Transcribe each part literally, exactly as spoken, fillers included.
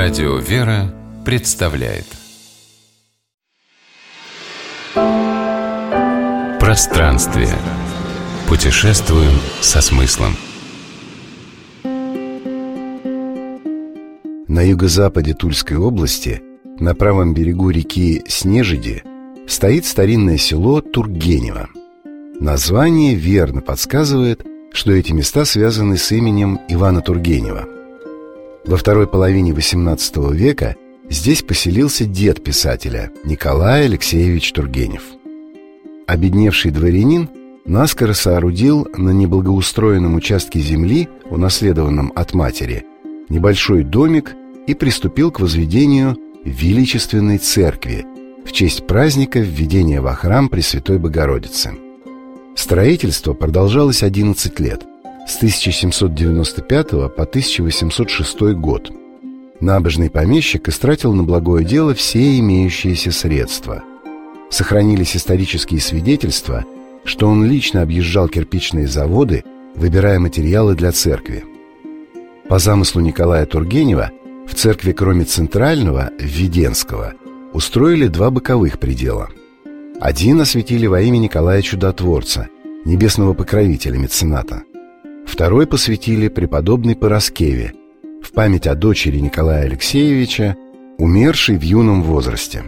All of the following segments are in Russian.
Радио «Вера» представляет Пространствие. Путешествуем со смыслом. На юго-западе Тульской области, на правом берегу реки Снежиди, стоит старинное село Тургенево. Название верно подсказывает, что эти места связаны с именем Ивана Тургенева. Во второй половине восемнадцатого века здесь поселился дед писателя Николай Алексеевич Тургенев. Обедневший дворянин наскоро соорудил на неблагоустроенном участке земли, унаследованном от матери, небольшой домик и приступил к возведению величественной церкви в честь праздника введения во храм Пресвятой Богородицы. Строительство продолжалось одиннадцать лет, с тысяча семьсот девяносто пятого по тысяча восемьсот шестой год. Набожный помещик истратил на благое дело все имеющиеся средства. Сохранились исторические свидетельства, что он лично объезжал кирпичные заводы, выбирая материалы для церкви. По замыслу Николая Тургенева в церкви, кроме центрального, Введенского, устроили два боковых предела. Один осветили во имя Николая Чудотворца, небесного покровителя мецената. Второй посвятили преподобной Параскеве в память о дочери Николая Алексеевича, умершей в юном возрасте.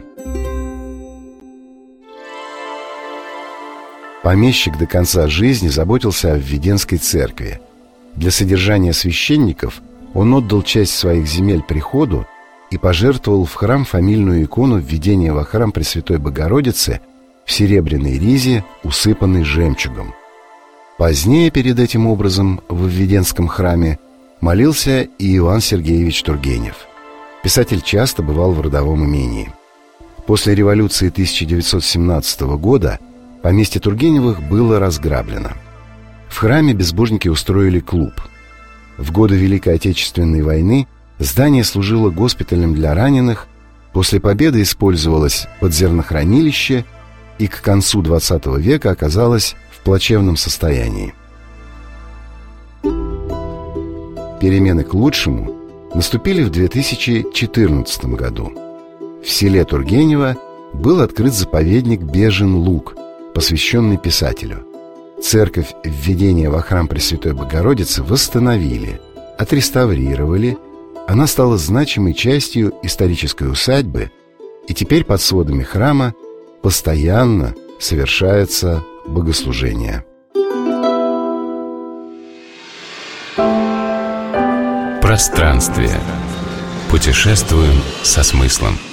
Помещик до конца жизни заботился о Введенской церкви. Для содержания священников он отдал часть своих земель приходу и пожертвовал в храм фамильную икону введения во храм Пресвятой Богородицы в серебряной ризе, усыпанной жемчугом. Позднее перед этим образом в Введенском храме молился и Иван Сергеевич Тургенев. Писатель часто бывал в родовом имении. После революции тысяча девятьсот семнадцатого года поместье Тургеневых было разграблено. В храме безбожники устроили клуб. В годы Великой Отечественной войны здание служило госпиталем для раненых, после победы использовалось под зернохранилище и к концу двадцатого века оказалось в плачевном состоянии. Перемены к лучшему наступили в две тысячи четырнадцатом году. В селе Тургенево был открыт заповедник Бежин Луг, посвященный писателю. Церковь введения во храм Пресвятой Богородицы восстановили, отреставрировали. Она стала значимой частью исторической усадьбы, и теперь под сводами храма постоянно совершается богослужение. Пространствие. Путешествуем со смыслом.